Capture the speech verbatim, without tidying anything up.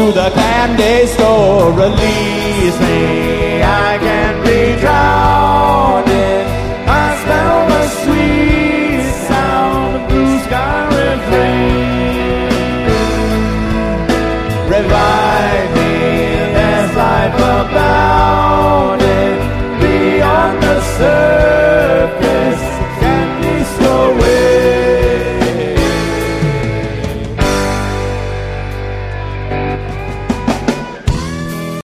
to the candy store. Release me, I can be tried.